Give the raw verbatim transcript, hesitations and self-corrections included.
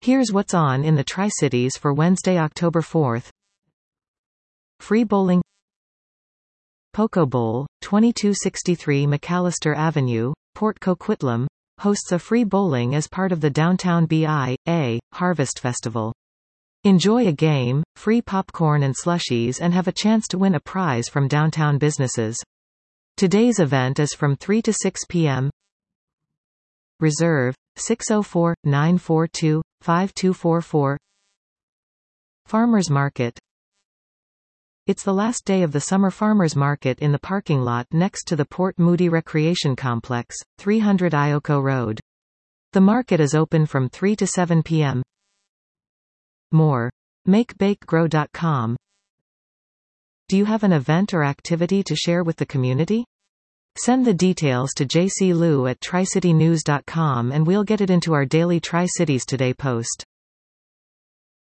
Here's what's on in the Tri-Cities for Wednesday, October fourth. Free bowling. Poco Bowl, twenty-two sixty-three McAllister Avenue, Port Coquitlam, hosts a free bowling as part of the Downtown B I A Harvest Festival. Enjoy a game, free popcorn and slushies, and have a chance to win a prize from downtown businesses. Today's event is from three to six p m Reserve, six oh four, nine four two, five two four four. Farmers Market. It's the last day of the summer farmers market in the parking lot next to the Port Moody Recreation Complex, three hundred Ioko Road. The market is open from three to seven p m More. make bake grow dot com. Do you have an event or activity to share with the community? Send the details to j c lou at tri city news dot com and we'll get it into our daily Tri-Cities Today post.